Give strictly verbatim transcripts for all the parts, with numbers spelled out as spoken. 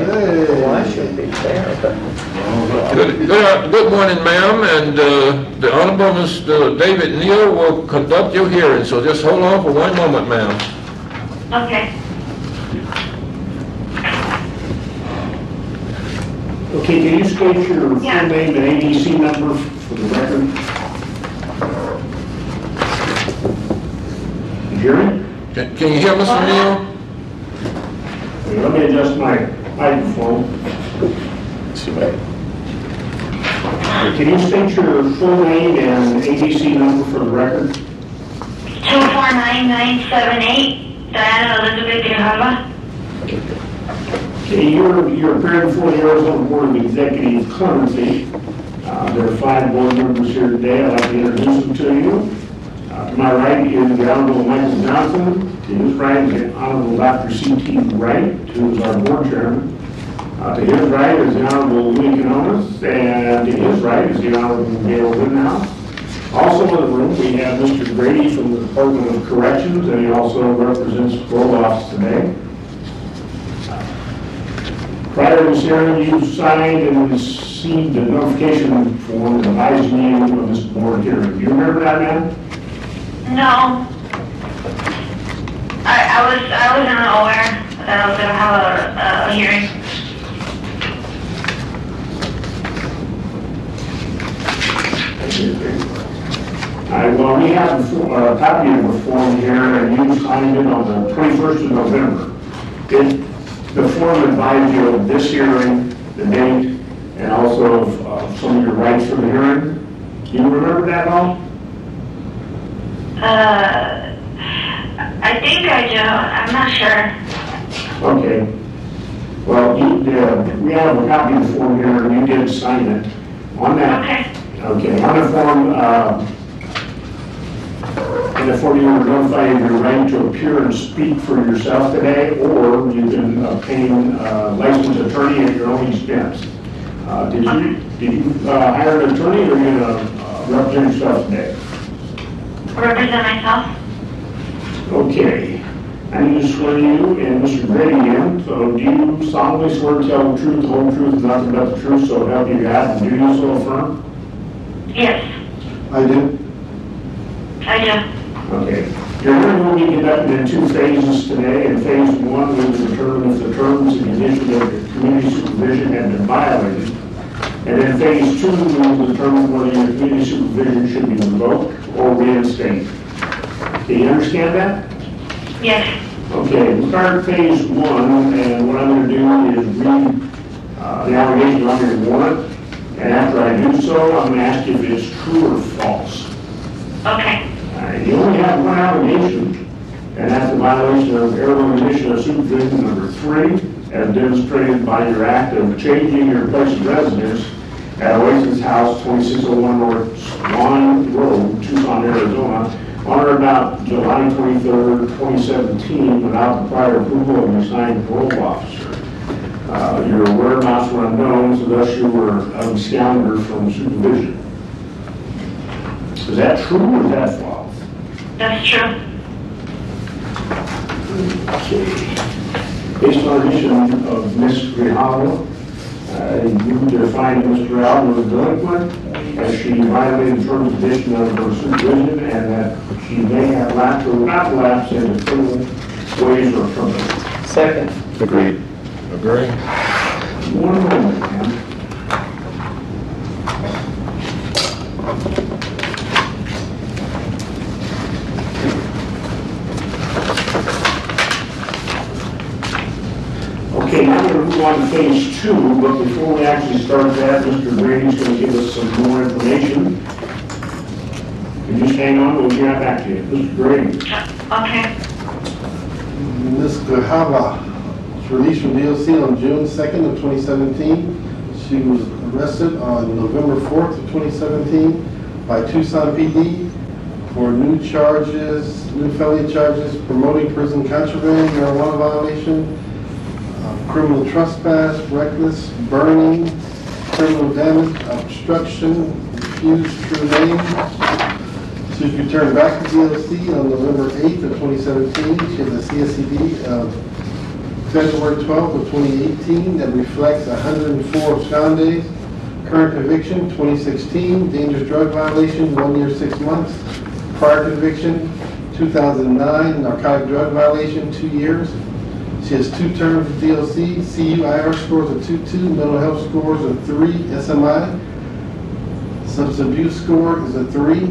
Well, I should be there, but Good, good, good morning, ma'am, and uh, the Honorable Mister David Neal will conduct your hearing, so just hold on for one moment, ma'am. Okay. Okay, can you state your full Yeah. name and A D C number for the record? You hear me? Can can you hear Mister Neal? Okay, let me adjust my microphone. Can you state your full name and A D C number for the record? two four nine nine seven eight, Diana Elizabeth Grijalva. Okay, you're, you're appearing before the Arizona Board of Executive Clemency. Uh, there are five board members here today. I'd like to introduce them to you. Uh, to my right is the Honorable Michael Johnson. To his right is the Honorable Doctor C T Wright, who is our board chairman. Uh, to his right is the Honorable Louis Canonis, and to his right is the Honorable Gail Rittenhouse. Also in the room, we have Mister Grady from the Department of Corrections, and he also represents the parole office today. Prior to this hearing, you signed and received a notification form advising you of this board hearing. Do you remember that, ma'am? No. I, I was, I wasn't aware that I was gonna have a, a hearing. All right, well, we have a fo- a copy of the form here, and you signed it on the twenty-first of November. It The form advised you of this hearing, the date, and also of uh, some of your rights for the hearing. Do you remember that at all? Uh, I think I do, I'm not sure. Okay. Well, you, uh, we have a copy of the form here, and you did sign it. On that, Okay. okay, on the form, uh, in the form you were notified of your right to appear and speak for yourself today, or you can obtain a licensed attorney at your own expense. Uh, did you, did you uh, hire an attorney, or are you going to uh, represent yourself today? Represent myself? Okay. I need to swear you and Mister Grady in, so do you solemnly swear to tell the truth, the whole truth, and nothing but the truth, so help you God, and do you so affirm? Yes, I do. I do. Okay. Your hearing will be conducted in two phases today. In phase one, we will determine if the terms and conditions of your community supervision have been violated. And in phase two, we will determine whether your community supervision should be revoked or reinstated. Do you understand that? Yes. Okay, we'll start phase one, and what I'm going to do is read uh, the allegation under your warrant. And after I do so, I'm going to ask you if it's true or false. Okay. Uh, you only have one allegation, and that's a violation of Arizona Commission of Supervision number three, as demonstrated by your act of changing your place of residence at Oasis House, twenty-six oh one North Swan Road, Tucson, Arizona, on or about July twenty-third, twenty seventeen, without the prior approval of your assigned parole officer. Uh, your whereabouts were unknown, so thus you were absconded from supervision. Is that true or is that false? That's true. Okay. Based on addition of Miz Grijalva, uh, you to find Miz Grijalva was delinquent, as she violated the terms and conditions of her supervision, and that she may have lapsed or not lapsed into criminal ways or criminal. second. Agreed. Agree. One moment, ma'am. Okay, now we're going to move on to phase two, but before we actually start that, Mister Brady's going to give us some more information. You just hang on, we'll get back to you. Mister Brady. Okay. Miz Grijalva was released from D O C on June second of twenty seventeen. She was arrested on November fourth of twenty seventeen by Tucson P D for new charges, new felony charges, promoting prison contraband, marijuana violation, uh, criminal trespass, reckless burning, criminal damage, obstruction, refused true name. She was returned back to D O C on November eighth of twenty seventeen. She has a C S C D of February twelfth of twenty eighteen that reflects one hundred four abscond days. Current conviction, twenty sixteen, dangerous drug violation, one year, six months. Prior conviction, two thousand nine, narcotic drug violation, two years. She has two terms of D L C, C U I R scores of two two, mental health scores of three, S M I. Substance abuse score is a three.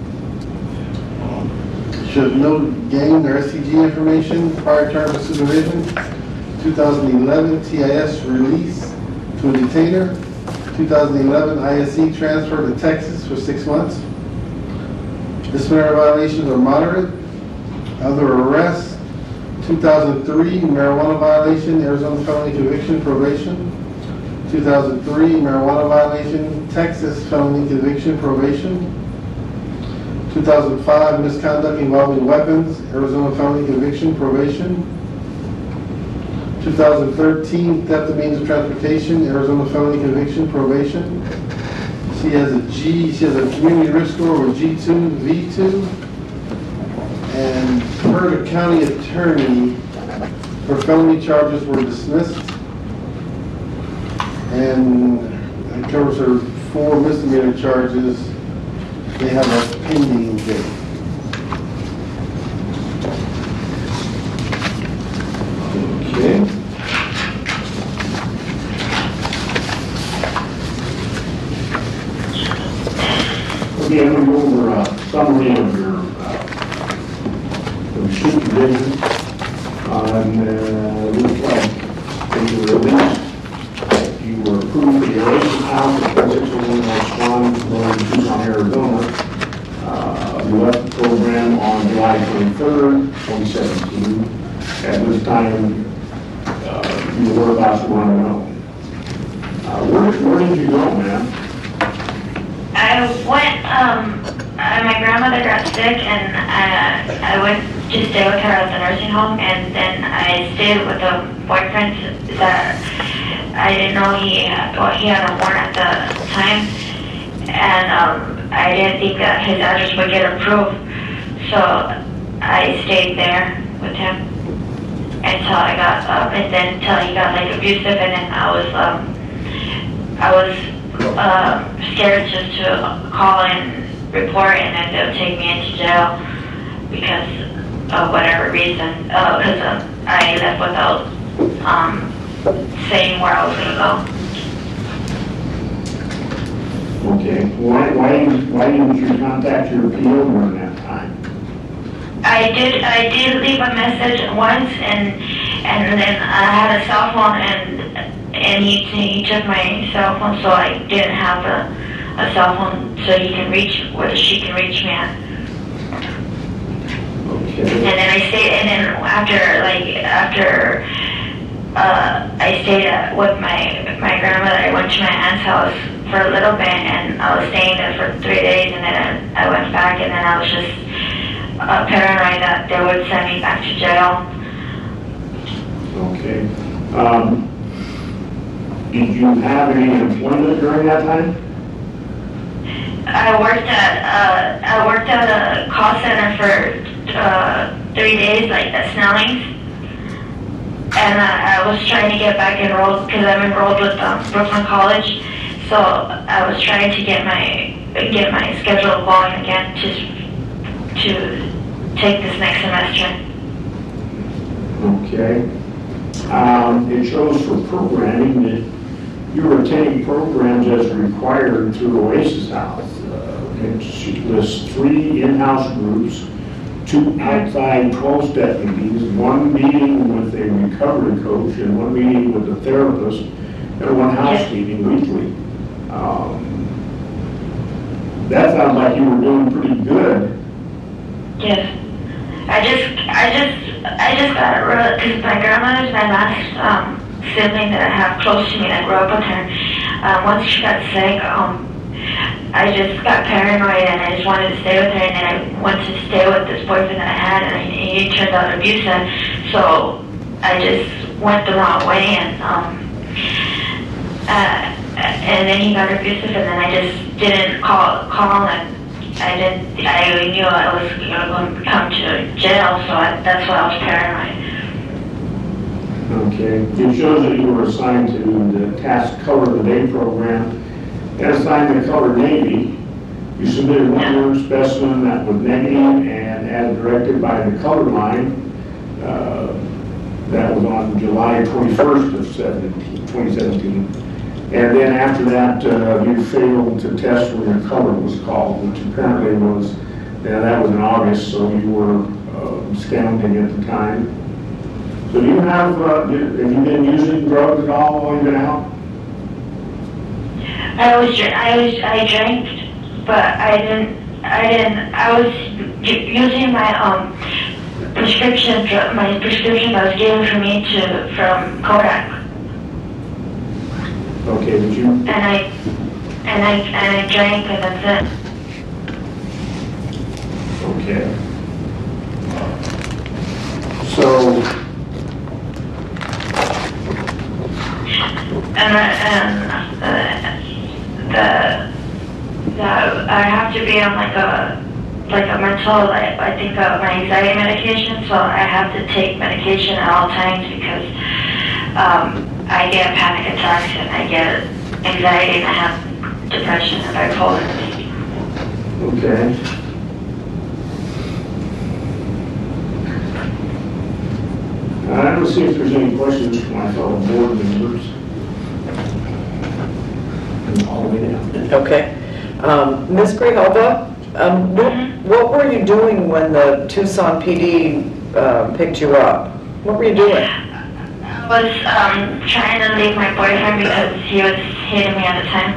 She has no gang or S C G information, prior term of supervision. two thousand eleven T I S release to a detainer. two thousand eleven I S C transfer to Texas for six months. Disciplinary violations are moderate. Other arrests, two thousand three marijuana violation, Arizona felony conviction, probation. two thousand three marijuana violation, Texas felony conviction, probation. two thousand five misconduct involving weapons, Arizona felony conviction, probation. two thousand thirteen theft of means of transportation, Arizona felony conviction, probation. She has a G, she has a community risk score with G two, V two. And per the county attorney, her felony charges were dismissed. And it covers her four misdemeanor charges. They have a pending date. Okay. Again, we go over a summary of your uh, of supervision. And uh, looks like when you were released, you were approved for your Oasis House at twenty-six oh one West Swan, Northern Tucson, Arizona. Uh, you left the program on July twenty-third, twenty seventeen. At this time, uh, your whereabouts were unknown. Uh, where, where did you go, ma'am? I went, um, uh, my grandmother got sick and uh, I went to stay with her at the nursing home, and then I stayed with a boyfriend that I didn't know he had, well, he had a warrant at the time, and um, I didn't think that his address would get approved, so I stayed there with him until I got up, and then until he got like abusive, and then I was, um, I was uh, scared just to call and report, and then they'll take me into jail because of whatever reason, because uh, uh, I left without um, saying where I was going to go. Okay. Why, why, why didn't you contact your P O during that time? I did. I did leave a message once, and and then I had a cell phone, and and he he took my cell phone, so I didn't have a, a cell phone, so he can reach where she can reach me at. Okay. And then I stayed, and then after like after uh, I stayed at, with my my grandmother, I went to my aunt's house for a little bit, and I was staying there for three days, and then I, I went back, and then I was just uh, paranoid that they would send me back to jail. Okay. Um, did you have any employment during that time? I worked at uh, I worked at a call center for uh, three days, like at Snelling's, and uh, I was trying to get back enrolled because I'm enrolled with um, Brooklyn College, so I was trying to get my get my schedule going again to to take this next semester. Okay. Um, it shows for programming that you were attending programs as required through Oasis House. Uh, it lists three in-house groups, two outside twelve-step meetings, one meeting with a recovery coach, and one meeting with a therapist, and one house Yes. meeting weekly. Um, that sounds like you were doing pretty good. Yes. I just, I just, I just got it real, because my grandmother's my last um, sibling that I have close to me that grew up with her. Um, once she got sick, um, I just got paranoid, and I just wanted to stay with her, and then I went to stay with this boyfriend that I had, and he turned out abusive, so I just went the wrong way, and um, uh, and then he got abusive, and then I just didn't call, call, and I didn't, I knew I was going to come to jail, so I, that's why I was paranoid. Okay, it shows that you were assigned to the task Color of the Day program and assigned to Color Navy. You submitted one urine specimen that was negative and as directed by the color line. Uh, that was on July twenty-first of twenty seventeen. And then after that, uh, you failed to test when your color was called, which apparently was, yeah, that was in August, so you were uh, scouting at the time. So do you have, uh, have you been using drugs at all while you've been out? I was, dr- I was, I drank, but I didn't, I didn't, I was u- using my, um, prescription, dr- my prescription that was given for me to, from Kodak. Okay, did you? And I, and I, and I drank, and that's it. Okay. So, And, uh, and, uh, the, the, I have to be on like a, like a mental, like, I think uh, my anxiety medication, so I have to take medication at all times because, um, I get panic attacks and I get anxiety and I have depression and bipolar. Okay. I don't see if there's any questions from my fellow board members. All the way down. Okay. Um, Miz Grijalva, um, what, what were you doing when the Tucson P D uh, picked you up? What were you doing? I was um, trying to leave my boyfriend because he was hitting me at the time.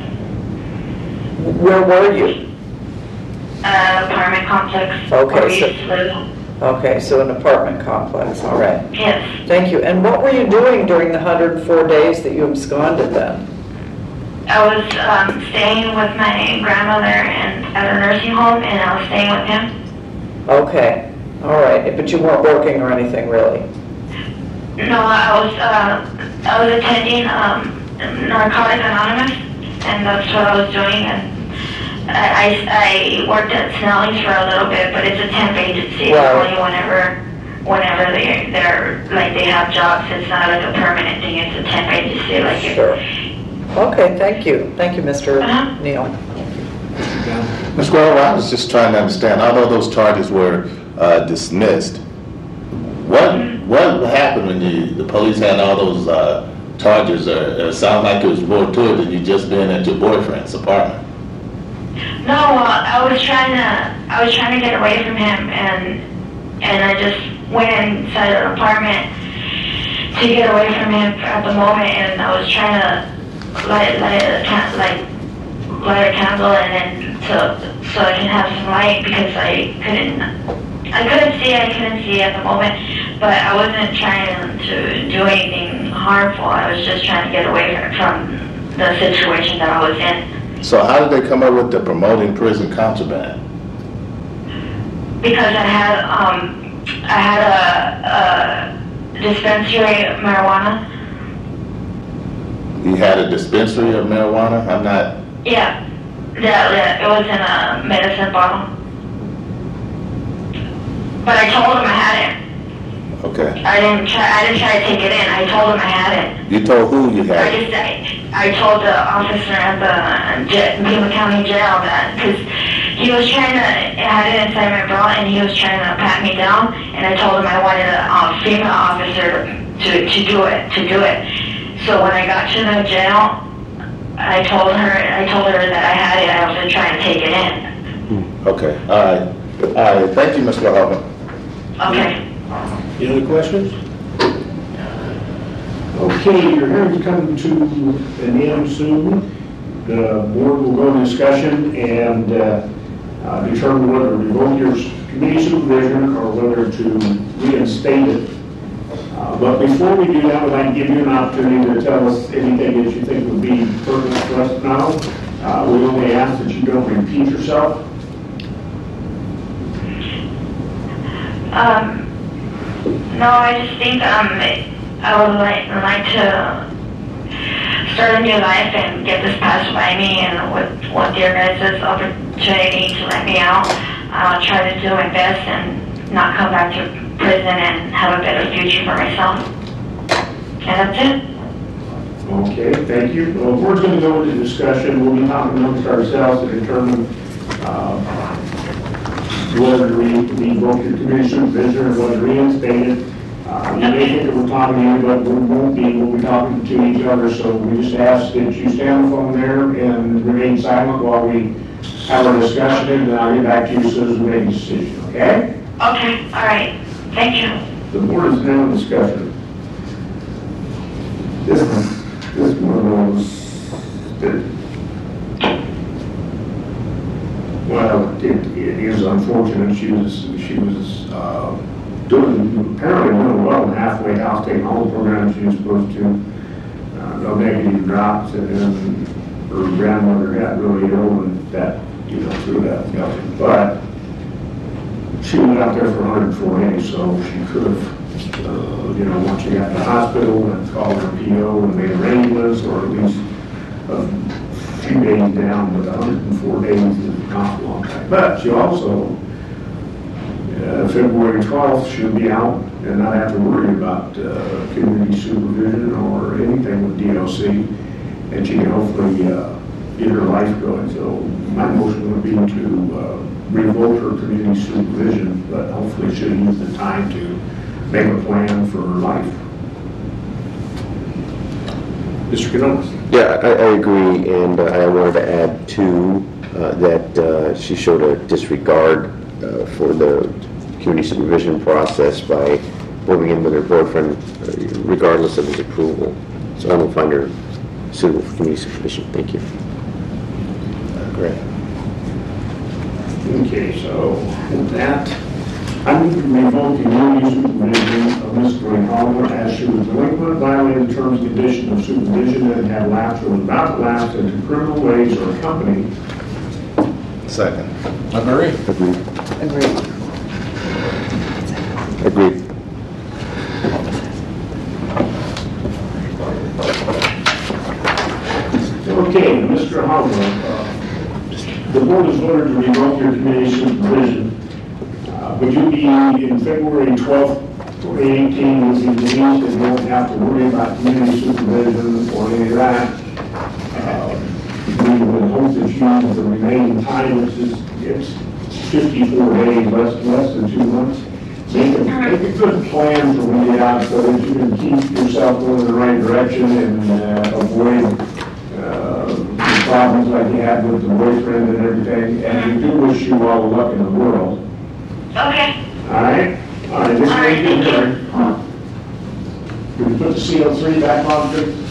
Where were you? Uh, apartment complex. Okay, where we so- used to live. Okay, so an apartment complex, all right. Yes. Thank you. And what were you doing during the one hundred four days that you absconded then? I was um, staying with my grandmother and at a nursing home, and I was staying with him. Okay, all right. But you weren't working or anything really? No, I was uh, I was attending um, Narcotics Anonymous, and that's what I was doing. And I, I, I worked at Snelling for a little bit, but it's a temp agency. Right. Only whenever whenever they they're like they have jobs. It's not like a permanent thing. It's a temp agency. Like if- Sure. Okay, thank you. Thank you, Mister Uh-huh. Neal. Miz Guerrero, I was just trying to understand, although those charges were uh, dismissed, what what happened when you, the police had all those uh, charges? Or it sounded like it was more to it than you just being at your boyfriend's apartment. No, uh, I was trying to I was trying to get away from him, and and I just went inside an apartment to get away from him at the moment, and I was trying to light light a can like light a candle, and then to so I can have some light because I couldn't I couldn't see I couldn't see at the moment, but I wasn't trying to do anything harmful. I was just trying to get away from the situation that I was in. So how did they come up with the promoting prison contraband? Because I had um I had a, a dispensary of marijuana. You had a dispensary of marijuana? I'm not... Yeah, that, that it was in a medicine bottle. But I told him I had it. Okay. I didn't try. I didn't try to take it in. I told him I had it. You told who you I had it? just I, I told the officer at the j- Pima County Jail that because he was trying to I had it inside my bra and he was trying to pat me down, and I told him I wanted a uh, female officer to to do it to do it. So when I got to the jail, I told her I told her that I had it. I wasn't trying to take it in. Okay, all right. All right, thank you, Mister Hoffman. Okay. Any other questions? Okay, your hearing's coming to an end soon. The board will go into discussion and uh, uh, determine whether to revoke your committee supervision or whether to reinstate it. Uh, But before we do that, we'd like to give you an opportunity to tell us anything that you think would be pertinent for us to know. Uh, We only ask that you don't repeat yourself. Um, no, I just think um, I would like like to start a new life and get this passed by me, and with with your guys' opportunity to let me out, I'll try to do my best and not come back to prison and have a better future for myself. And that's it. Okay, thank you. Well, if we're going to go into discussion, we'll be talking amongst ourselves to determine uh, whether we revoke your community supervision or whether reinstate it. Uh, You may think that we're talking to you, but we won't be. We'll be talking to each other, so we just ask that you stay on the phone there and remain silent while we have our discussion, and then I'll get back to you as soon as we make a decision, okay? Okay, all right. Thank you. The board is now in discussion. This, this one of those that, well, it, it is unfortunate. She was, she was, uh, doing, apparently doing well in halfway house, taking all the programs she was supposed to. Uh, no negative drops, and then her grandmother got really ill, and that, you know, threw that nothing. But she was out there for one hundred four days, so she could have, uh, you know, once she got to the hospital and called her P O and made arrangements, or at least a few days down, but one hundred four days is not a long time. But she also, uh, February twelfth, she'll be out and not have to worry about uh, community supervision or anything with D L C, and she can hopefully uh, get her life going. So my motion would be to uh, revoke her community supervision, but hopefully she'll use the time to make a plan for her life. Mister Canonis. Yeah, I, I agree, and uh, I wanted to add too uh, that uh, she showed a disregard uh, for the community supervision process by moving in with her boyfriend uh, regardless of his approval. So I don't find her suitable for community supervision. Thank you. Great. Okay, so with that, I move to revoke the community supervision of Miz Grijalva as she was delinquent, violated the terms and conditions of supervision, and had lapsed or was about to lapse into criminal ways or company. Second. Agree? Agreed. Agreed. Agreed. Okay, Mister Grijalva, uh, the board has voted to revoke your community supervision. Uh, Would you be in February twelfth, twenty eighteen, would be released and you won't have to worry about community supervision or any of that? Uh, We would hope that you, the remaining time, which is, it's fifty-four days, less, less than two months, make a, make a good plan for when you get out so that you can keep yourself going in the right direction and uh, avoid uh, the problems like you had with the boyfriend and everything. And we do wish you all the luck in the world. Okay. All right? All right, this All right, may be thank you. adjourned. Can we put the C O three back on, please?